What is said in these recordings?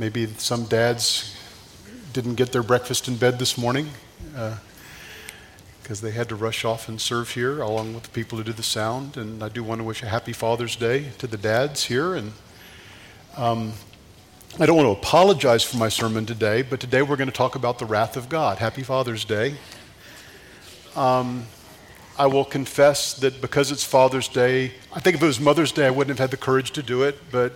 Maybe some dads didn't get their breakfast in bed this morning because they had to rush off and serve here along with the people who do the sound. And I do want to wish a happy Father's Day to the dads here. And I don't want to apologize for my sermon today, but today we're going to talk about the wrath of God. Happy Father's Day. I will confess that because it's Father's Day, I think if it was Mother's Day, I wouldn't have had the courage to do it, but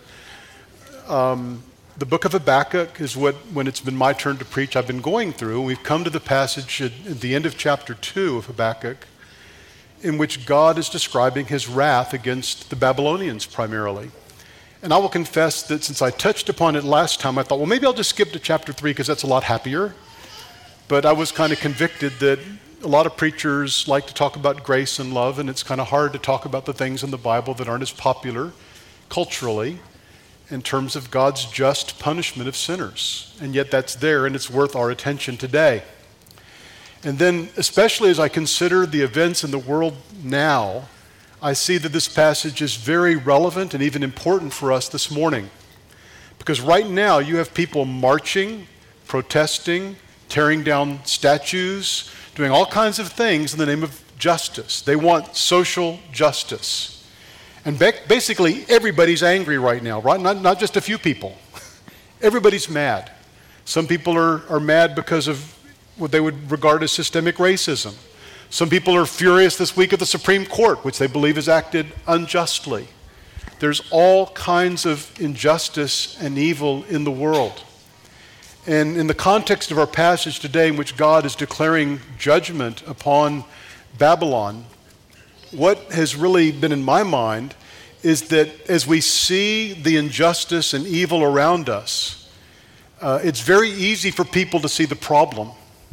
the book of Habakkuk is what, when it's been my turn to preach, I've been going through. We've come to the passage at the end of chapter 2 of Habakkuk, in which God is describing his wrath against the Babylonians primarily. And I will confess that since I touched upon it last time, I thought, well, maybe I'll just skip to chapter 3 because that's a lot happier. But I was kind of convicted that a lot of preachers like to talk about grace and love, and it's kind of hard to talk about the things in the Bible that aren't as popular culturally in terms of God's just punishment of sinners. And yet that's there, and it's worth our attention today. And then, especially as I consider the events in the world now, I see that this passage is very relevant and even important for us this morning. Because right now you have people marching, protesting, tearing down statues, doing all kinds of things in the name of justice. They want social justice. And basically everybody's angry right now, right? Not just a few people. Everybody's mad. Some people are mad because of what they would regard as systemic racism. Some people are furious this week at the Supreme Court, which they believe has acted unjustly. There's all kinds of injustice and evil in the world. And in the context of our passage today, in which God is declaring judgment upon Babylon, what has really been in my mind is that as we see the injustice and evil around us, it's very easy for people to see the problem.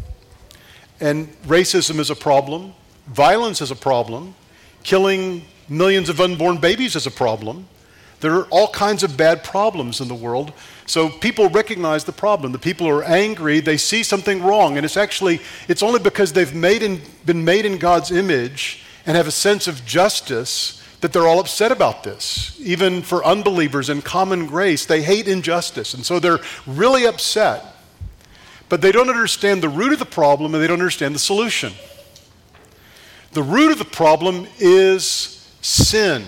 And racism is a problem, violence is a problem, killing millions of unborn babies is a problem. There are all kinds of bad problems in the world. So people recognize the problem. The people who are angry, they see something wrong. And it's only because they've been made in God's image and have a sense of justice that they're all upset about this. Even for unbelievers in common grace, they hate injustice. And so they're really upset. But they don't understand the root of the problem, and they don't understand the solution. The root of the problem is sin.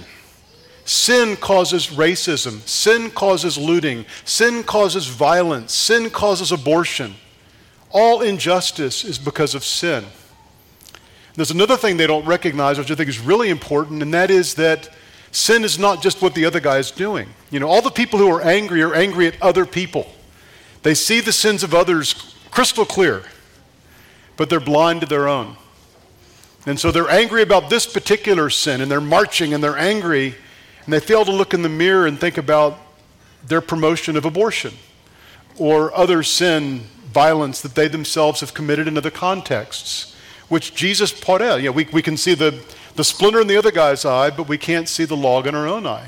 Sin causes racism. Sin causes looting. Sin causes violence. Sin causes abortion. All injustice is because of sin. There's another thing they don't recognize, which I think is really important, and that is that sin is not just what the other guy is doing. You know, all the people who are angry at other people. They see the sins of others crystal clear, but they're blind to their own. And so they're angry about this particular sin, and they're marching and they're angry, and they fail to look in the mirror and think about their promotion of abortion or other sin, violence that they themselves have committed in other contexts, which Jesus pointed out. You know, we can see the splinter in the other guy's eye, but we can't see the log in our own eye.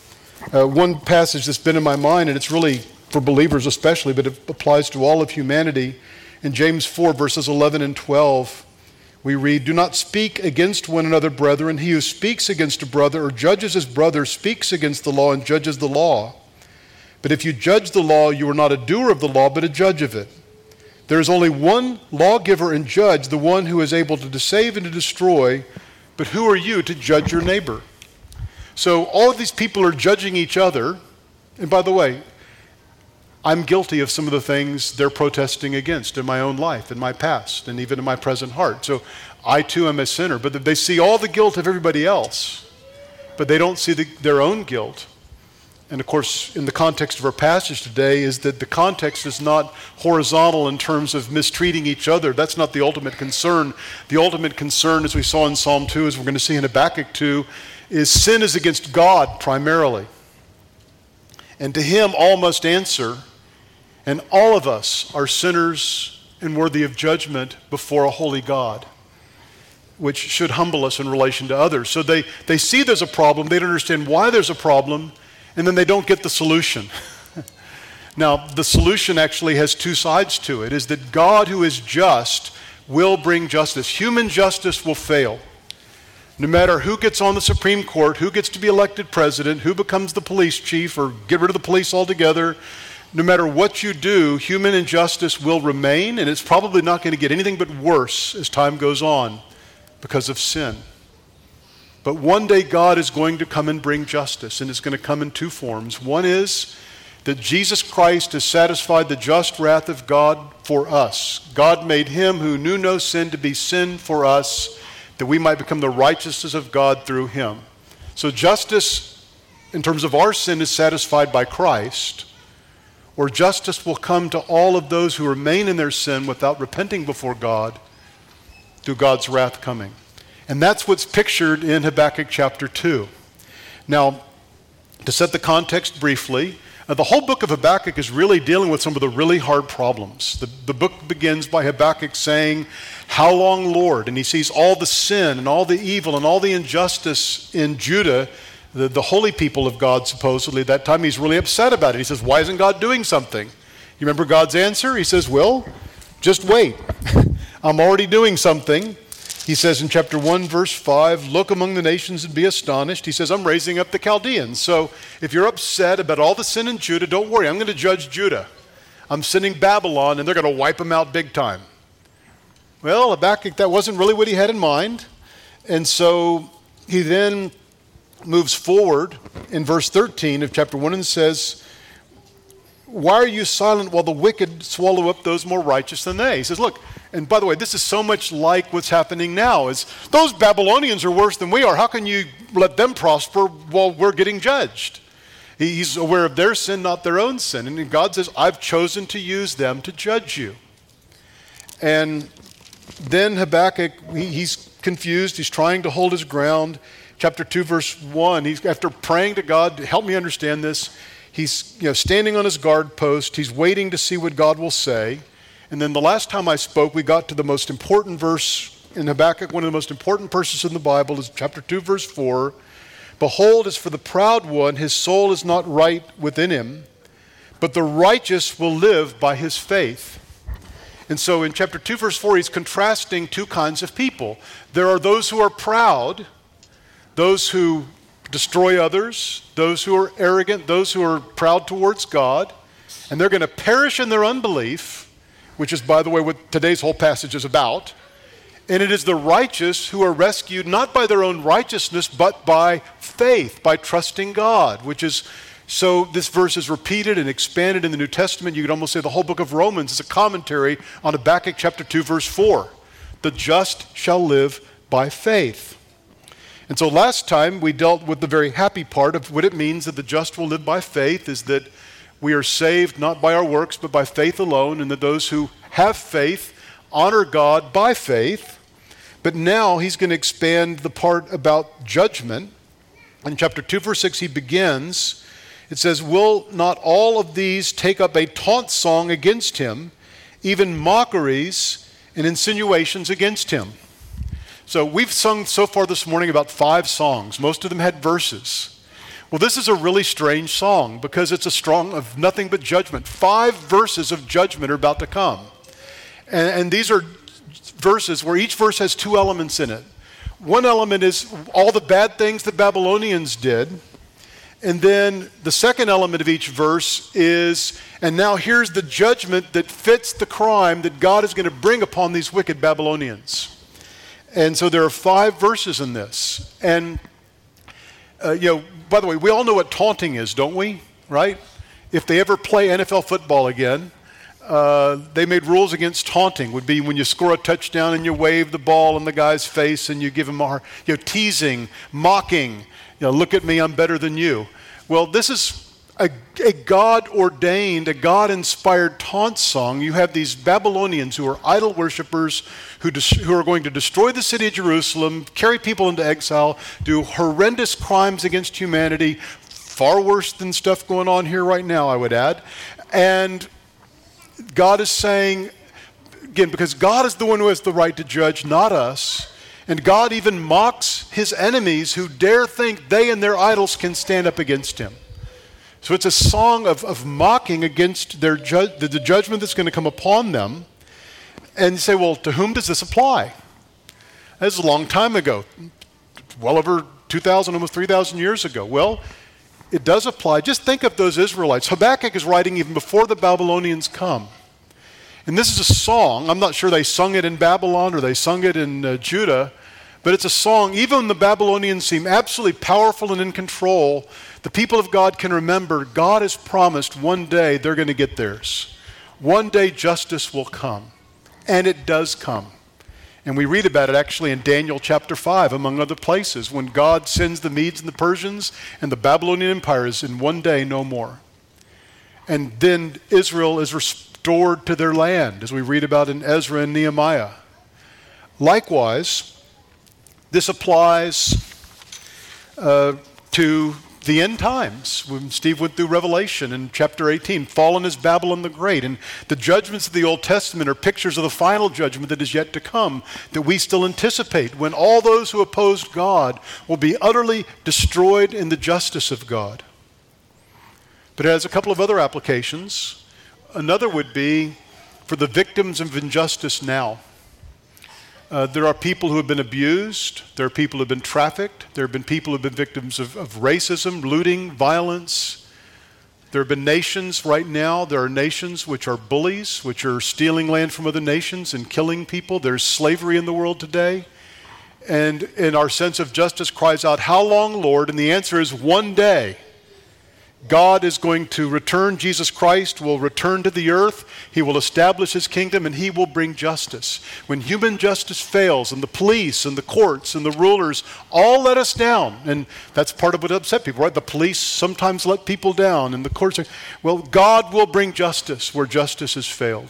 One passage that's been in my mind, and it's really for believers especially, but it applies to all of humanity. In James 4, verses 11 and 12, we read, "Do not speak against one another, brethren. He who speaks against a brother or judges his brother speaks against the law and judges the law. But if you judge the law, you are not a doer of the law, but a judge of it. There is only one lawgiver and judge, the one who is able to save and to destroy. But who are you to judge your neighbor?" So all of these people are judging each other. And by the way, I'm guilty of some of the things they're protesting against in my own life, in my past, and even in my present heart. So I too am a sinner, but they see all the guilt of everybody else, but they don't see their own guilt. And of course, in the context of our passage today is that the context is not horizontal in terms of mistreating each other. That's not the ultimate concern. The ultimate concern, as we saw in Psalm 2, as we're going to see in Habakkuk 2, is sin is against God primarily. And to him all must answer. And all of us are sinners and worthy of judgment before a holy God, which should humble us in relation to others. So they see there's a problem, they don't understand why there's a problem, and then they don't get the solution. Now, the solution actually has two sides to it, is that God who is just will bring justice. Human justice will fail. No matter who gets on the Supreme Court, who gets to be elected president, who becomes the police chief or get rid of the police altogether, no matter what you do, human injustice will remain, and it's probably not going to get anything but worse as time goes on because of sin. But one day God is going to come and bring justice, and it's going to come in two forms. One is that Jesus Christ has satisfied the just wrath of God for us. God made him who knew no sin to be sin for us, that we might become the righteousness of God through him. So justice, in terms of our sin, is satisfied by Christ, or justice will come to all of those who remain in their sin without repenting before God through God's wrath coming. And that's what's pictured in Habakkuk chapter 2. Now, to set the context briefly, the whole book of Habakkuk is really dealing with some of the really hard problems. The book begins by Habakkuk saying, "How long, Lord?" And he sees all the sin and all the evil and all the injustice in Judah, the holy people of God supposedly. At that time he's really upset about it. He says, "Why isn't God doing something?" You remember God's answer? He says, "Well, just wait. I'm already doing something." He says in chapter 1, verse 5, "Look among the nations and be astonished." He says, "I'm raising up the Chaldeans." So if you're upset about all the sin in Judah, don't worry. I'm going to judge Judah. I'm sending Babylon, and they're going to wipe them out big time. Well, Habakkuk, that wasn't really what he had in mind. And so he then moves forward in verse 13 of chapter 1 and says, "Why are you silent while the wicked swallow up those more righteous than they?" He says, look, and by the way, this is so much like what's happening now, is those Babylonians are worse than we are. How can you let them prosper while we're getting judged? He's aware of their sin, not their own sin. And God says, "I've chosen to use them to judge you." And then Habakkuk, he's confused. He's trying to hold his ground. Chapter 2, verse 1, he's after praying to God, "Help me understand this." He's standing on his guard post. He's waiting to see what God will say. And then the last time I spoke, we got to the most important verse in Habakkuk. One of the most important verses in the Bible is chapter 2, verse 4. "Behold, as for the proud one, his soul is not right within him, but the righteous will live by his faith." And so in chapter 2, verse 4, he's contrasting two kinds of people. There are those who are proud, those who destroy others, those who are arrogant, those who are proud towards God, and they're going to perish in their unbelief, which is, by the way, what today's whole passage is about. And it is the righteous who are rescued not by their own righteousness, but by faith, by trusting God, which is, so this verse is repeated and expanded in the New Testament. You could almost say the whole book of Romans is a commentary on Habakkuk chapter 2, verse 4. The just shall live by faith. And so last time we dealt with the very happy part of what it means that the just will live by faith, is that we are saved not by our works, but by faith alone, and that those who have faith honor God by faith. But now he's going to expand the part about judgment. In chapter 2, verse 6, he begins, it says, "Will not all of these take up a taunt song against him, even mockeries and insinuations against him?" So we've sung so far this morning about 5 songs. Most of them had verses. Well, this is a really strange song because it's a song of nothing but judgment. 5 verses of judgment are about to come. And these are verses where each verse has 2 elements in it. One element is all the bad things the Babylonians did. And then the second element of each verse is, and now here's the judgment that fits the crime that God is going to bring upon these wicked Babylonians. And so there are 5 verses in this. And, by the way, we all know what taunting is, don't we? Right? If they ever play NFL football again, they made rules against taunting. Would be when you score a touchdown and you wave the ball in the guy's face and you give him teasing, mocking. Look at me, I'm better than you. Well, this is a God-ordained, a God-inspired taunt song. You have these Babylonians who are idol worshipers who are going to destroy the city of Jerusalem, carry people into exile, do horrendous crimes against humanity, far worse than stuff going on here right now, I would add. And God is saying, again, because God is the one who has the right to judge, not us, and God even mocks his enemies who dare think they and their idols can stand up against him. So it's a song of mocking against the judgment that's going to come upon them. And you say, well, to whom does this apply? That's a long time ago, well over 2,000, almost 3,000 years ago. Well, it does apply. Just think of those Israelites. Habakkuk is writing even before the Babylonians come. And this is a song. I'm not sure they sung it in Babylon or they sung it in Judah, but it's a song. Even when the Babylonians seem absolutely powerful and in control, the people of God can remember God has promised one day they're going to get theirs. One day justice will come. And it does come. And we read about it actually in Daniel chapter 5, among other places, when God sends the Medes and the Persians and the Babylonian Empire is in one day no more. And then Israel is restored to their land, as we read about in Ezra and Nehemiah. Likewise, this applies to the end times. When Steve went through Revelation in chapter 18, fallen is Babylon the Great. And the judgments of the Old Testament are pictures of the final judgment that is yet to come, that we still anticipate, when all those who opposed God will be utterly destroyed in the justice of God. But it has a couple of other applications. Another would be for the victims of injustice now. There are people who have been abused. There are people who have been trafficked. There have been people who have been victims of racism, looting, violence. There have been nations right now. There are nations which are bullies, which are stealing land from other nations and killing people. There's slavery in the world today. And in our sense of justice cries out, "How long, Lord?" And the answer is one day. God is going to return. Jesus Christ will return to the earth. He will establish his kingdom and he will bring justice. When human justice fails and the police and the courts and the rulers all let us down, and that's part of what upset people, right? The police sometimes let people down and the courts are, well, God will bring justice where justice has failed.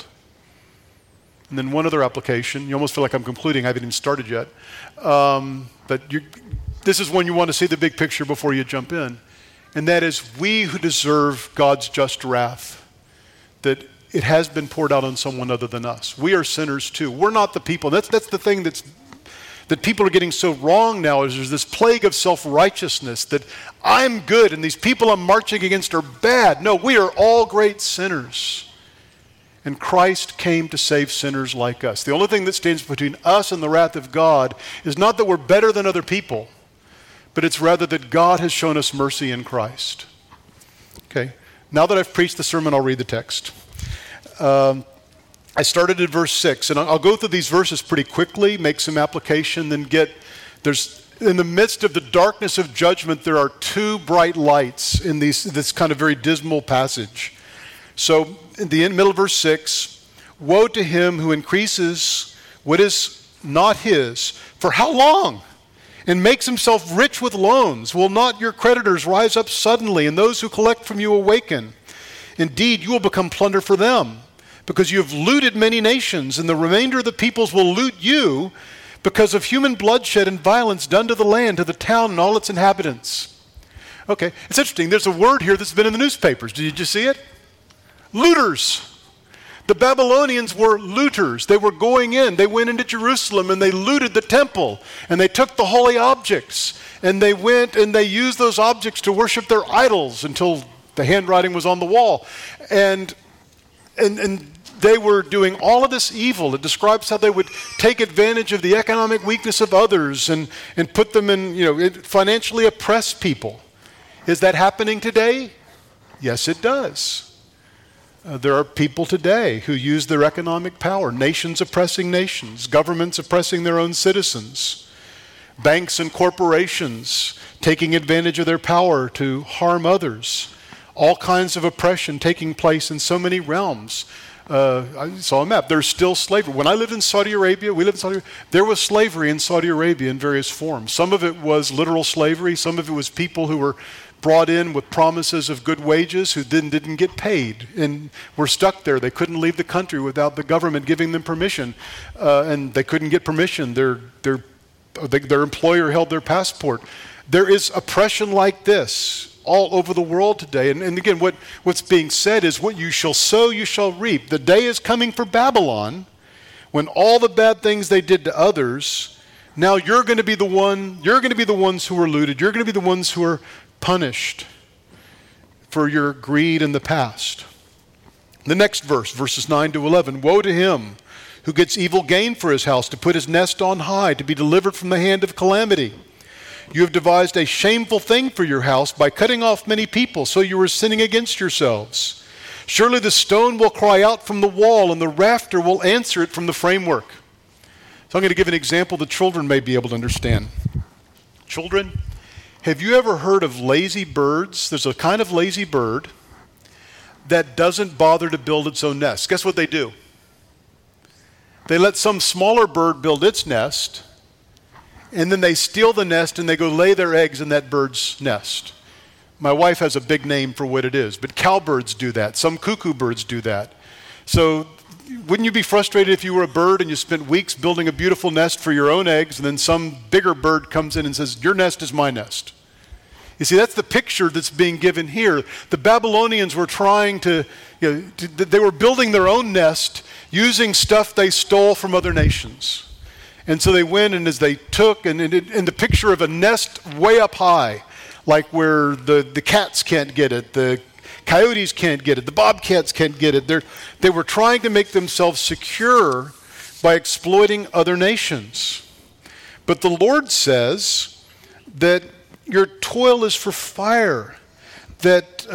And then one other application, you almost feel like I'm concluding, I haven't even started yet. But this is when you want to see the big picture before you jump in. And that is, we who deserve God's just wrath, that it has been poured out on someone other than us. We are sinners too. We're not the people. That's the thing that people are getting so wrong now, is there's this plague of self-righteousness that I'm good and these people I'm marching against are bad. No, we are all great sinners. And Christ came to save sinners like us. The only thing that stands between us and the wrath of God is not that we're better than other people, but it's rather that God has shown us mercy in Christ. Okay, now that I've preached the sermon, I'll read the text. I started at verse 6, and I'll go through these verses pretty quickly, make some application, then in the midst of the darkness of judgment, there are two bright lights in this kind of very dismal passage. So, in the middle of verse 6, woe to him who increases what is not his. For how long? And makes himself rich with loans. Will not your creditors rise up suddenly, and those who collect from you awaken? Indeed, you will become plunder for them, because you have looted many nations, and the remainder of the peoples will loot you because of human bloodshed and violence done to the land, to the town and all its inhabitants. Okay, it's interesting. There's a word here that's been in the newspapers. Did you see it? Looters. The Babylonians were looters. They were going in. They went into Jerusalem and they looted the temple and they took the holy objects and they went and they used those objects to worship their idols until the handwriting was on the wall. And they were doing all of this evil. It describes how they would take advantage of the economic weakness of others and put them in, financially oppress people. Is that happening today? Yes, it does. There are people today who use their economic power, nations oppressing nations, governments oppressing their own citizens, banks and corporations taking advantage of their power to harm others, all kinds of oppression taking place in so many realms. I saw a map. There's still slavery. When I lived in Saudi Arabia, there was slavery in Saudi Arabia in various forms. Some of it was literal slavery. Some of it was people who were brought in with promises of good wages who then didn't get paid and were stuck there. They couldn't leave the country without the government giving them permission, and they couldn't get permission. Their employer held their passport. There is oppression like this all over the world today. And again, what's being said is, what you shall sow, you shall reap. The day is coming for Babylon when all the bad things they did to others, now you're going to be the ones who are looted. You're going to be the ones who are punished for your greed in the past. The next verse, verses 9 to 11. Woe to him who gets evil gain for his house, to put his nest on high, to be delivered from the hand of calamity. You have devised a shameful thing for your house by cutting off many people, so you are sinning against yourselves. Surely the stone will cry out from the wall, and the rafter will answer it from the framework. So I'm going to give an example the children may be able to understand. Children, have you ever heard of lazy birds? There's a kind of lazy bird that doesn't bother to build its own nest. Guess what they do? They let some smaller bird build its nest, and then they steal the nest and they go lay their eggs in that bird's nest. My wife has a big name for what it is, but cowbirds do that. Some cuckoo birds do that. So wouldn't you be frustrated if you were a bird and you spent weeks building a beautiful nest for your own eggs, and then some bigger bird comes in and says, your nest is my nest? You see, that's the picture that's being given here. The Babylonians were trying they were building their own nest using stuff they stole from other nations. And so they went, and as they took, and in the picture of a nest way up high, like where the cats can't get it, the coyotes can't get it, the bobcats can't get it. They were trying to make themselves secure by exploiting other nations. But the Lord says that your toil is for fire. That's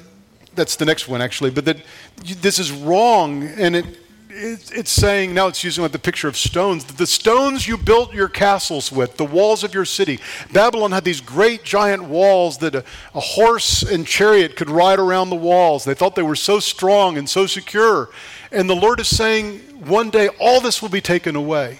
the next one, actually. But that this is wrong, and it's saying, now it's using like the picture of stones. The stones you built your castles with, the walls of your city. Babylon had these great giant walls that a horse and chariot could ride around the walls. They thought they were so strong and so secure. And the Lord is saying, one day all this will be taken away.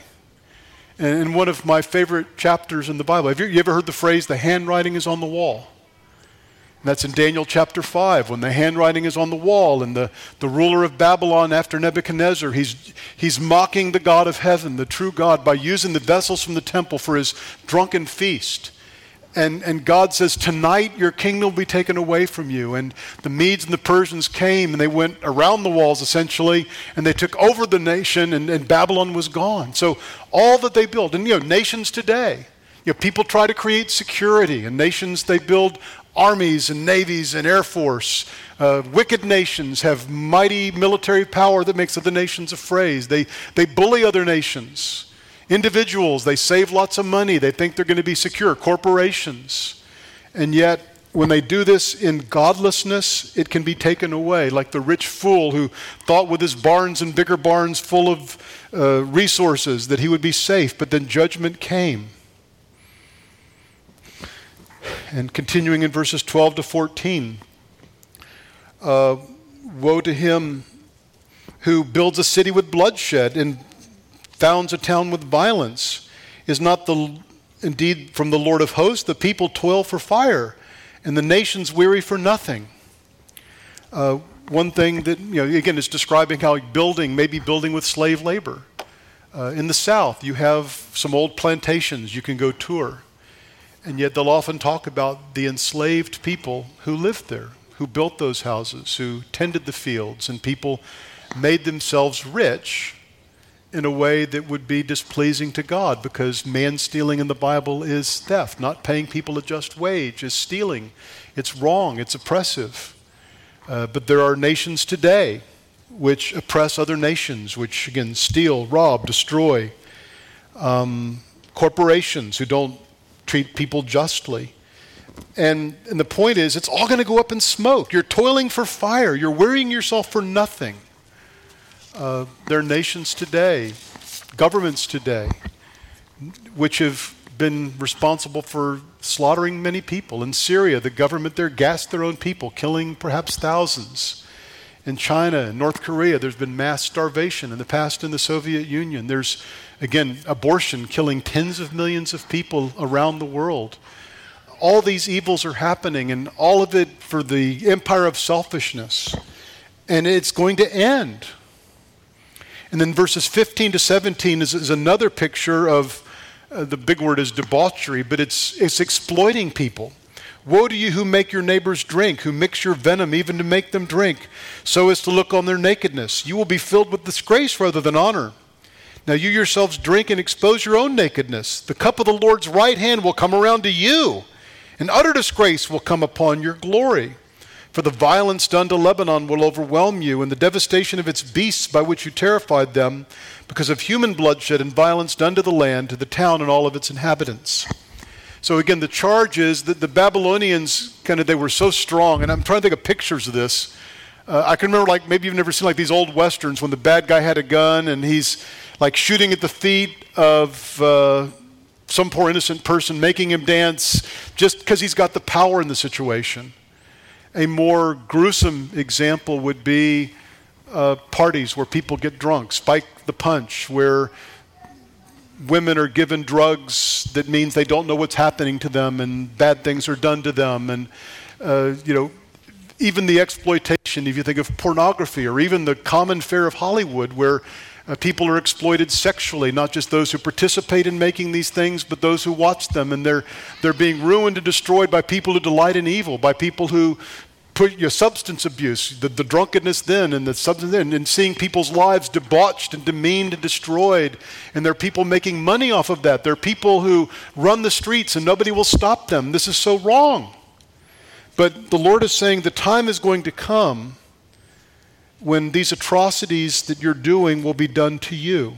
And in one of my favorite chapters in the Bible, have you ever heard the phrase, the handwriting is on the wall? And that's in Daniel chapter 5, when the handwriting is on the wall, and the ruler of Babylon after Nebuchadnezzar, he's mocking the God of heaven, the true God, by using the vessels from the temple for his drunken feast. And God says, tonight your kingdom will be taken away from you. And the Medes and the Persians came, and they went around the walls essentially, and they took over the nation, and Babylon was gone. So all that they built, and nations today, people try to create security, and nations, they build armies and navies and air force. Wicked nations have mighty military power that makes other nations afraid. They bully other nations. Individuals, they save lots of money. They think they're going to be secure. Corporations. And yet, when they do this in godlessness, it can be taken away. Like the rich fool who thought with his barns and bigger barns full of resources that he would be safe, but then judgment came. And continuing in verses 12 to 14, woe to him who builds a city with bloodshed and founds a town with violence. Is not indeed from the Lord of hosts, the people toil for fire, and the nations weary for nothing. One thing that, again, is describing how building, maybe building with slave labor. In the South, you have some old plantations you can go tour. And yet they'll often talk about the enslaved people who lived there, who built those houses, who tended the fields, and people made themselves rich in a way that would be displeasing to God, because man stealing in the Bible is theft. Not paying people a just wage is stealing. It's wrong. It's oppressive. But there are nations today which oppress other nations, which, again, steal, rob, destroy. Corporations who don't treat people justly. And the point is, it's all going to go up in smoke. You're toiling for fire. You're wearying yourself for nothing. There are nations today, governments today, which have been responsible for slaughtering many people. In Syria, the government there gassed their own people, killing perhaps thousands. In China and North Korea, there's been mass starvation. In the past, in the Soviet Union, there's, again, abortion killing tens of millions of people around the world. All these evils are happening, and all of it for the empire of selfishness. And it's going to end. And then verses 15 to 17 is another picture of, the big word is debauchery, but it's exploiting people. Woe to you who make your neighbors drink, who mix your venom even to make them drink, so as to look on their nakedness. You will be filled with disgrace rather than honor. Now you yourselves drink and expose your own nakedness. The cup of the Lord's right hand will come around to you, and utter disgrace will come upon your glory. For the violence done to Lebanon will overwhelm you, and the devastation of its beasts by which you terrified them, because of human bloodshed and violence done to the land, to the town and all of its inhabitants. So again, the charge is that the Babylonians they were so strong, and I'm trying to think of pictures of this. I can remember, like, maybe you've never seen like these old westerns when the bad guy had a gun and he's like shooting at the feet of some poor innocent person, making him dance just because he's got the power in the situation. A more gruesome example would be parties where people get drunk, Spike the Punch, where women are given drugs that means they don't know what's happening to them and bad things are done to them. And, even the exploitation, if you think of pornography, or even the common fare of Hollywood, where people are exploited sexually, not just those who participate in making these things, but those who watch them. And they're being ruined and destroyed by people who delight in evil, by people who put your substance abuse, the drunkenness then, and the substance then, and seeing people's lives debauched and demeaned and destroyed. And there are people making money off of that. There are people who run the streets and nobody will stop them. This is so wrong. But the Lord is saying the time is going to come when these atrocities that you're doing will be done to you.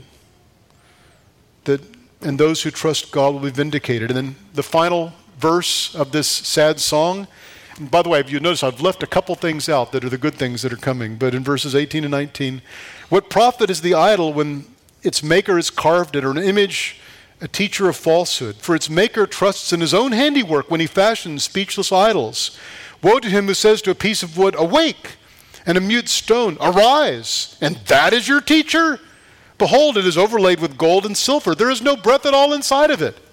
And those who trust God will be vindicated. And then the final verse of this sad song, and by the way, if you notice, I've left a couple things out that are the good things that are coming. But in verses 18 and 19, what profit is the idol when its maker has carved it, or an image, a teacher of falsehood? For its maker trusts in his own handiwork when he fashions speechless idols. Woe to him who says to a piece of wood, awake, and a mute stone, arise, and that is your teacher? Behold, it is overlaid with gold and silver. There is no breath at all inside of it.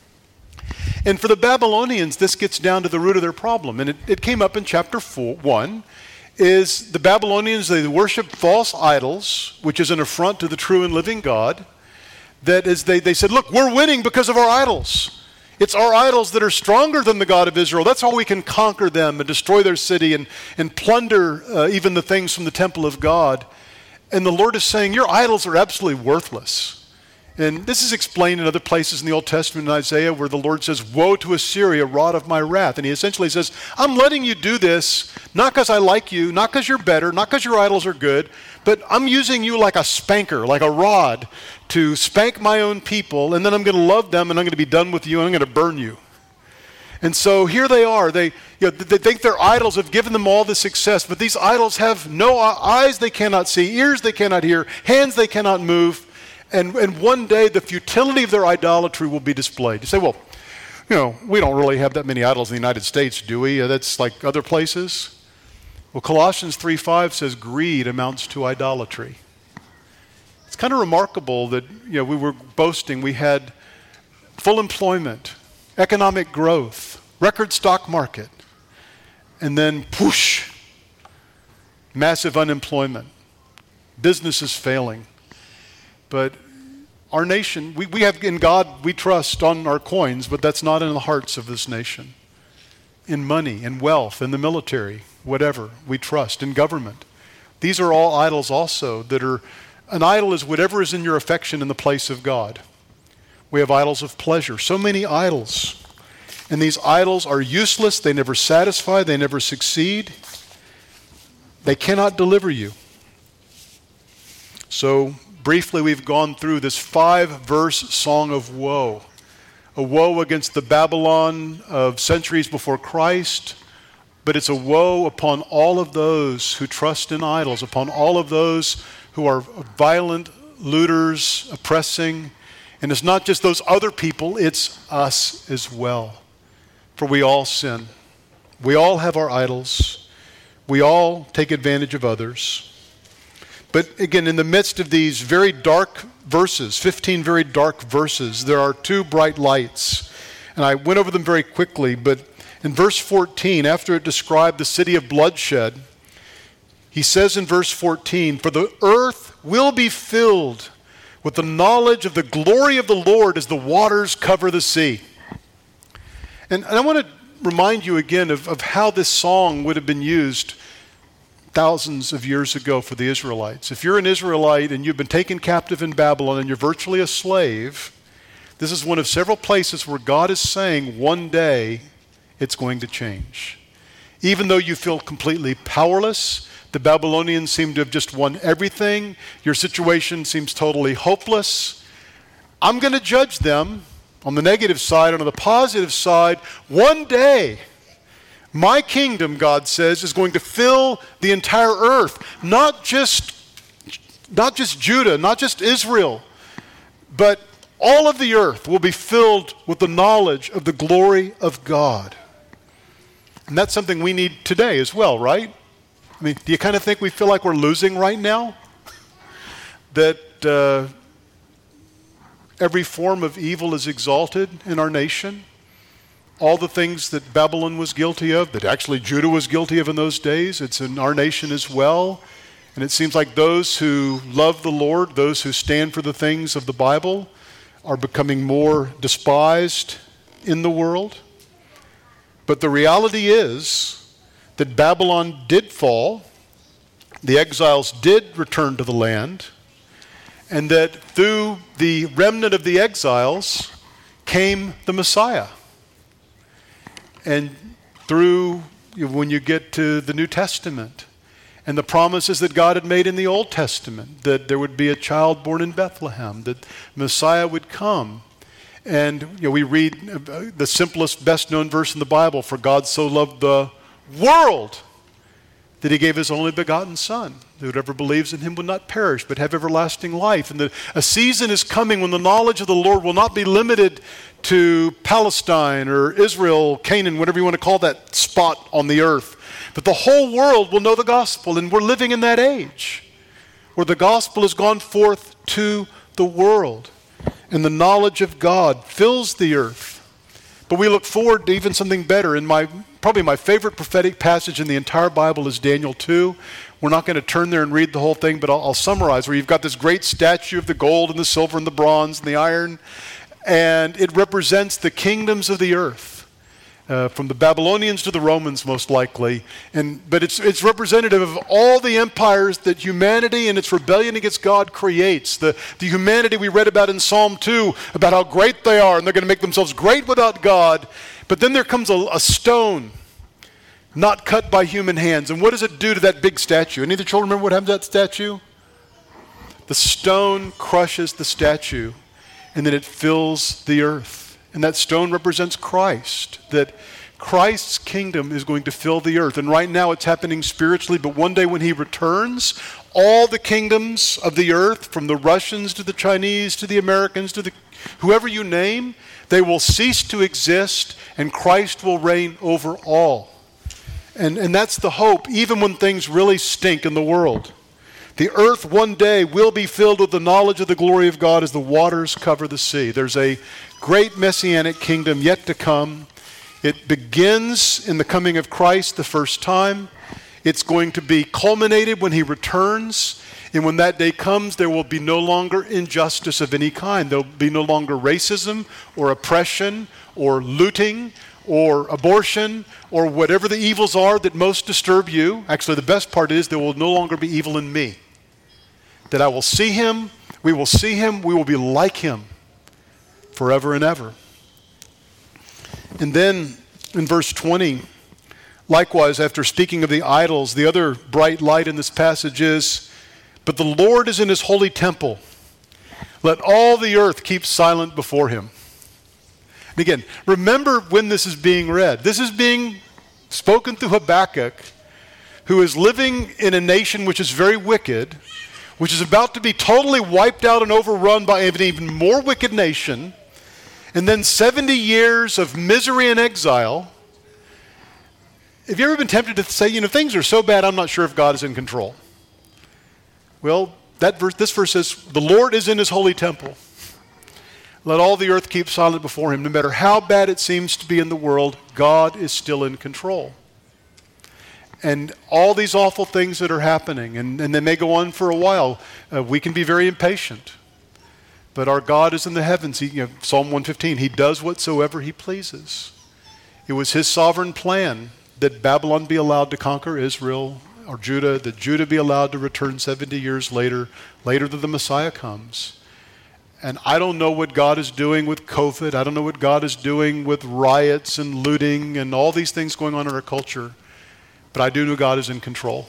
And for the Babylonians, this gets down to the root of their problem. And it came up in chapter 1, is the Babylonians, they worship false idols, which is an affront to the true and living God. That is, they said, look, we're winning because of our idols. It's our idols that are stronger than the God of Israel. That's how we can conquer them and destroy their city and plunder even the things from the temple of God. And the Lord is saying, your idols are absolutely worthless. And this is explained in other places in the Old Testament, in Isaiah, where the Lord says, woe to Assyria, rod of my wrath. And he essentially says, I'm letting you do this, not because I like you, not because you're better, not because your idols are good, but I'm using you like a spanker, like a rod, to spank my own people, and then I'm going to love them, and I'm going to be done with you, and I'm going to burn you. And so here they are. They think their idols have given them all the success, but these idols have no eyes they cannot see, ears they cannot hear, hands they cannot move. And one day the futility of their idolatry will be displayed. You say, well, we don't really have that many idols in the United States, do we? That's like other places. Well, Colossians 3:5 says greed amounts to idolatry. It's kind of remarkable that we were boasting we had full employment, economic growth, record stock market, and then push, massive unemployment, businesses failing. But our nation, we have in God we trust on our coins, but that's not in the hearts of this nation. In money, in wealth, in the military, whatever, we trust, in government. These are all idols also that are, an idol is whatever is in your affection in the place of God. We have idols of pleasure, so many idols. And these idols are useless, they never satisfy, they never succeed. They cannot deliver you. So, briefly, we've gone through this 5-verse song of woe. A woe against the Babylon of centuries before Christ, but it's a woe upon all of those who trust in idols, upon all of those who are violent, looters, oppressing. And it's not just those other people, it's us as well. For we all sin. We all have our idols. We all take advantage of others. But again, in the midst of these very dark verses, 15 very dark verses, there are 2 bright lights. And I went over them very quickly, but in verse 14, after it described the city of bloodshed, he says in verse 14, for the earth will be filled with the knowledge of the glory of the Lord as the waters cover the sea. And I want to remind you again of how this song would have been used thousands of years ago for the Israelites. If you're an Israelite and you've been taken captive in Babylon and you're virtually a slave, this is one of several places where God is saying one day it's going to change. Even though you feel completely powerless, the Babylonians seem to have just won everything, your situation seems totally hopeless, I'm going to judge them, on the negative side and on the positive side, one day, my kingdom, God says, is going to fill the entire earth. Not just Judah, not just Israel, but all of the earth will be filled with the knowledge of the glory of God. And that's something we need today as well, right? I mean, do you kind of think we feel like we're losing right now? That every form of evil is exalted in our nation? All the things that Babylon was guilty of, that actually Judah was guilty of in those days, it's in our nation as well. And it seems like those who love the Lord, those who stand for the things of the Bible, are becoming more despised in the world. But the reality is that Babylon did fall, the exiles did return to the land, and that through the remnant of the exiles came the Messiah. And through, when you get to the New Testament, and the promises that God had made in the Old Testament, that there would be a child born in Bethlehem, that Messiah would come. And we read the simplest, best-known verse in the Bible, for God so loved the world that he gave his only begotten Son, that whoever believes in him will not perish, but have everlasting life. And a season is coming when the knowledge of the Lord will not be limited to Palestine or Israel, Canaan, whatever you want to call that spot on the earth. But the whole world will know the gospel, and we're living in that age where the gospel has gone forth to the world, and the knowledge of God fills the earth. But we look forward to even something better. Probably my favorite prophetic passage in the entire Bible is Daniel 2. We're not going to turn there and read the whole thing, but I'll summarize, where you've got this great statue of the gold and the silver and the bronze and the iron, and it represents the kingdoms of the earth. From the Babylonians to the Romans, most likely. But it's representative of all the empires that humanity and its rebellion against God creates. The humanity we read about in Psalm 2, about how great they are, and they're going to make themselves great without God. But then there comes a stone, not cut by human hands. And what does it do to that big statue? Any of the children remember what happened to that statue? The stone crushes the statue, and then it fills the earth. And that stone represents Christ, that Christ's kingdom is going to fill the earth. And right now it's happening spiritually, but one day when he returns, all the kingdoms of the earth, from the Russians to the Chinese to the Americans to whoever you name, they will cease to exist, and Christ will reign over all. And that's the hope, even when things really stink in the world. The earth one day will be filled with the knowledge of the glory of God as the waters cover the sea. There's a great messianic kingdom yet to come. It begins in the coming of Christ the first time. It's going to be culminated when he returns. And when that day comes, there will be no longer injustice of any kind. There will be no longer racism or oppression or looting or abortion or whatever the evils are that most disturb you. Actually, the best part is there will no longer be evil in me. That I will see him, we will be like him forever and ever. And then in verse 20, likewise, after speaking of the idols, the other bright light in this passage is, but the Lord is in his holy temple. Let all the earth keep silent before him. And again, remember when this is being read. This is being spoken through Habakkuk, who is living in a nation which is very wicked, which is about to be totally wiped out and overrun by an even more wicked nation, and then 70 years of misery and exile. Have you ever been tempted to say, things are so bad, I'm not sure if God is in control? Well, this verse says, the Lord is in his holy temple. Let all the earth keep silent before him. No matter how bad it seems to be in the world, God is still in control. And all these awful things that are happening, and they may go on for a while, we can be very impatient. But our God is in the heavens. Psalm 115, he does whatsoever he pleases. It was his sovereign plan that Babylon be allowed to conquer Israel or Judah, that Judah be allowed to return 70 years later that the Messiah comes. And I don't know what God is doing with COVID. I don't know what God is doing with riots and looting and all these things going on in our culture. But I do know God is in control.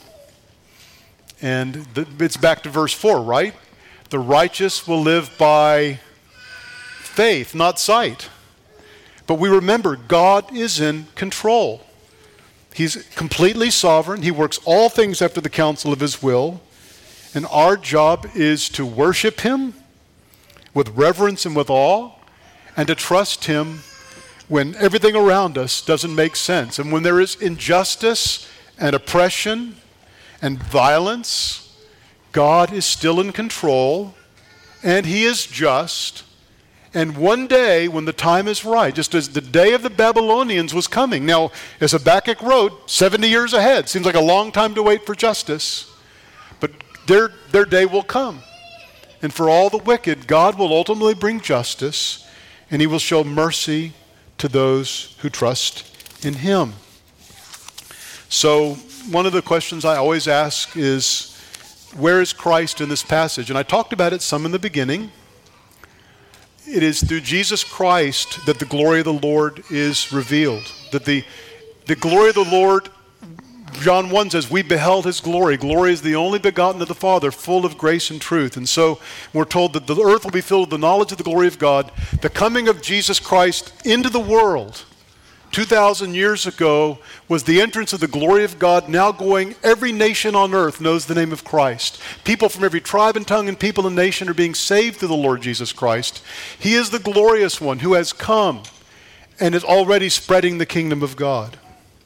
And it's back to verse 4, right? The righteous will live by faith, not sight. But we remember God is in control. He's completely sovereign. He works all things after the counsel of his will. And our job is to worship him with reverence and with awe, and to trust him when everything around us doesn't make sense. And when there is injustice and oppression and violence, God is still in control, and he is just. And one day, when the time is right, just as the day of the Babylonians was coming. Now, as Habakkuk wrote, 70 years ahead. Seems like a long time to wait for justice. But their day will come. And for all the wicked, God will ultimately bring justice, and he will show mercy to those who trust in him. So, one of the questions I always ask is, where is Christ in this passage? And I talked about it some in the beginning. It is through Jesus Christ that the glory of the Lord is revealed. That the glory of the Lord, John 1 says, we beheld his glory. Glory is the only begotten of the Father, full of grace and truth. And so we're told that the earth will be filled with the knowledge of the glory of God. The coming of Jesus Christ into the world 2,000 years ago was the entrance of the glory of God, now going, every nation on earth knows the name of Christ. People from every tribe and tongue and people and nation are being saved through the Lord Jesus Christ. He is the glorious one who has come and is already spreading the kingdom of God.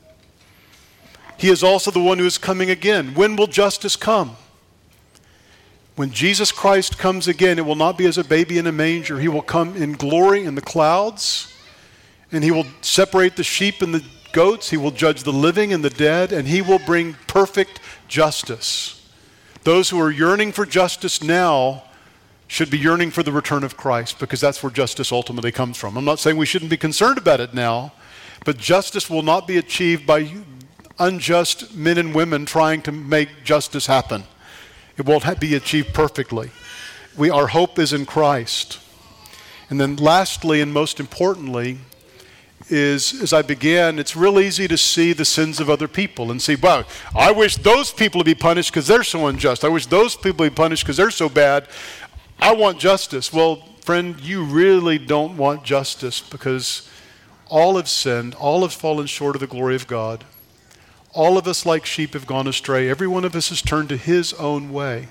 He is also the one who is coming again. When will justice come? When Jesus Christ comes again, it will not be as a baby in a manger. He will come in glory in the clouds, and he will separate the sheep and the goats. He will judge the living and the dead, and he will bring perfect justice. Those who are yearning for justice now should be yearning for the return of Christ, because that's where justice ultimately comes from. I'm not saying we shouldn't be concerned about it now, but justice will not be achieved by unjust men and women trying to make justice happen. It won't be achieved perfectly. Our hope is in Christ. And then lastly, and most importantly, is, as I began, it's real easy to see the sins of other people and see, wow, I wish those people to be punished because they're so unjust. I wish those people to be punished because they're so bad. I want justice. Well, friend, you really don't want justice, because all have sinned, all have fallen short of the glory of God. All of us like sheep have gone astray. Every one of us has turned to his own way.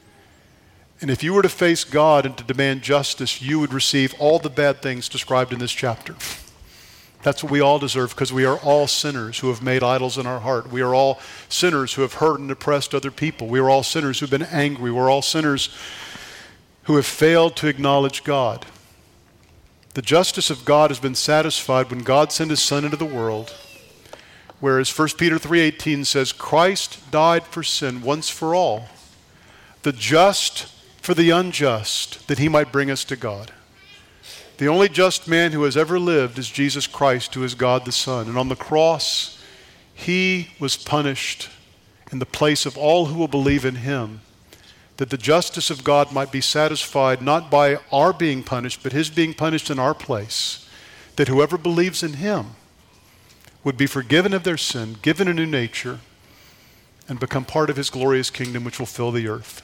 And if you were to face God and to demand justice, you would receive all the bad things described in this chapter. That's what we all deserve, because we are all sinners who have made idols in our heart. We are all sinners who have hurt and oppressed other people. We are all sinners who have been angry. We're all sinners who have failed to acknowledge God. The justice of God has been satisfied when God sent his Son into the world, whereas 1 Peter 3:18 says, Christ died for sin once for all, the just for the unjust, that he might bring us to God. The only just man who has ever lived is Jesus Christ, who is God the Son. And on the cross, he was punished in the place of all who will believe in him, that the justice of God might be satisfied not by our being punished, but his being punished in our place, that whoever believes in him would be forgiven of their sin, given a new nature, and become part of his glorious kingdom which will fill the earth.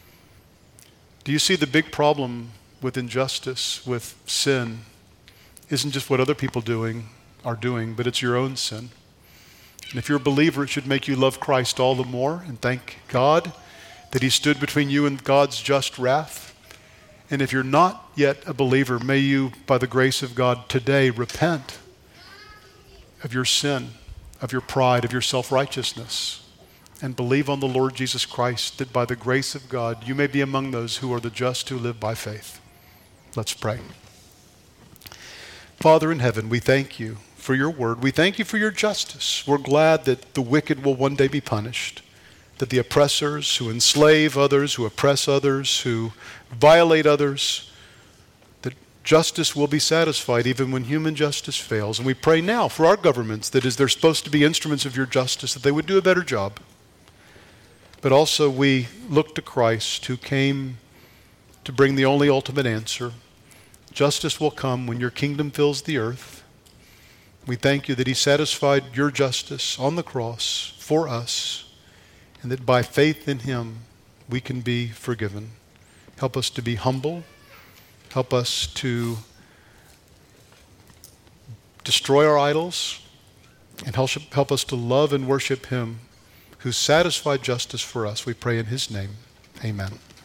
Do you see the big problem with injustice, with sin, isn't just what other people are doing, but it's your own sin. And if you're a believer, it should make you love Christ all the more and thank God that he stood between you and God's just wrath. And if you're not yet a believer, may you, by the grace of God today, repent of your sin, of your pride, of your self-righteousness, and believe on the Lord Jesus Christ, that by the grace of God, you may be among those who are the just who live by faith. Let's pray. Father in heaven, we thank you for your word. We thank you for your justice. We're glad that the wicked will one day be punished, that the oppressors who enslave others, who oppress others, who violate others, that justice will be satisfied even when human justice fails. And we pray now for our governments, that as they're supposed to be instruments of your justice, that they would do a better job. But also we look to Christ, who came to bring the only ultimate answer. Justice will come when your kingdom fills the earth. We thank you that he satisfied your justice on the cross for us, and that by faith in him we can be forgiven. Help us to be humble. Help us to destroy our idols, and help us to love and worship him who satisfied justice for us. We pray in his name. Amen.